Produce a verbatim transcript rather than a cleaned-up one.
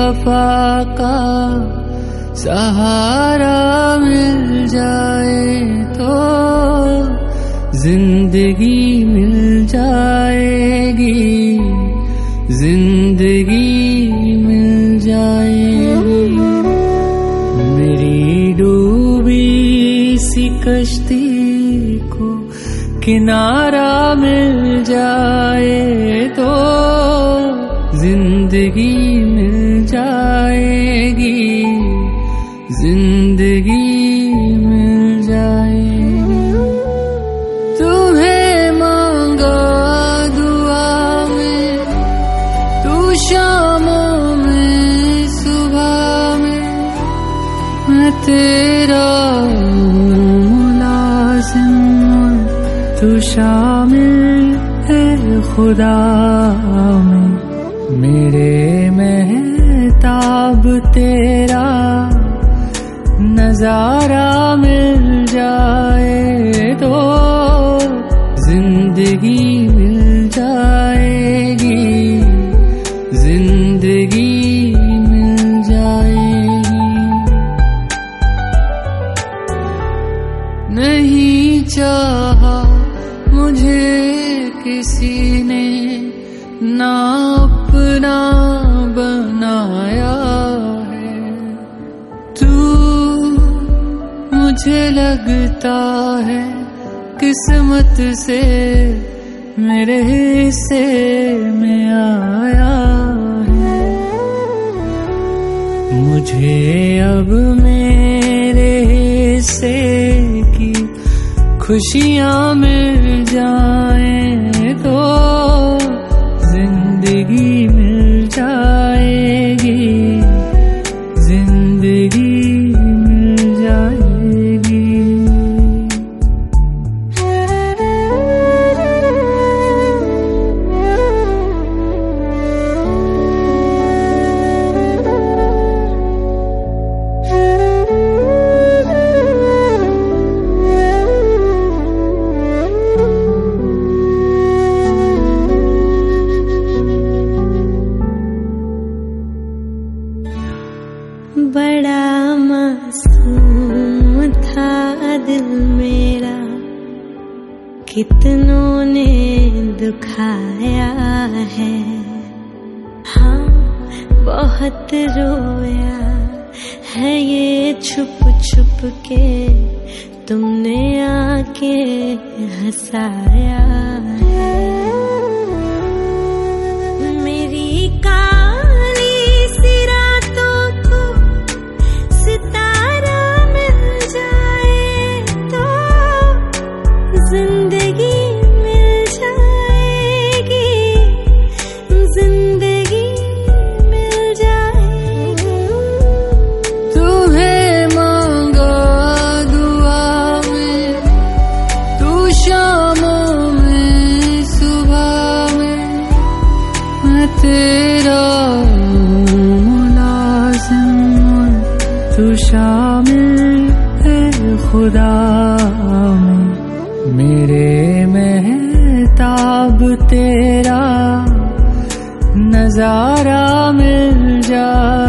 वफा का सहारा मिल जाए तो जिंदगी मिल जाएगी, जिंदगी मिल जाएगी। मेरी डूबी सी कश्ती को किनारा मिल जाए तो जिंदगी मिल जाएगी, जिंदगी मिल जाएगी। तुम्हें मांगा दुआ में, तू शामों में सुबह में, मैं तेरा मुलाजिम, तू शामिल है खुदा में। मेरे महताब तेरा नजारा मिल जाए तो जिंदगी मिल जाएगी, जिंदगी मिल जाएगी। नहीं चाहा मुझे किसी ने ना अपना बनाया है, तू मुझे लगता है किस्मत से मेरे हिस्से में आया है। मुझे अब मेरे हिस्से की खुशियाँ मिल जाएं तो जिंदगी मिल जाएगी, जिंदगी मिल जाएगी। बड़ा मासूम था दिल मेरा, कितनों ने दुखाया है। हाँ बहुत रोया है ये छुप छुप के, तुमने आके हंसाया है। मेरी काली सी रातों को सितारा मिल जाए तो जिंदगी मिल जाएगी, जिंदगी मिल जाएगी। तुम्हें मांगा दुआ में, तू शामों में सुबह में, मैं तेरा मुलाजिम, तू शामिल है खुदा में। मेरे महताब तेरा नजारा मिल जाए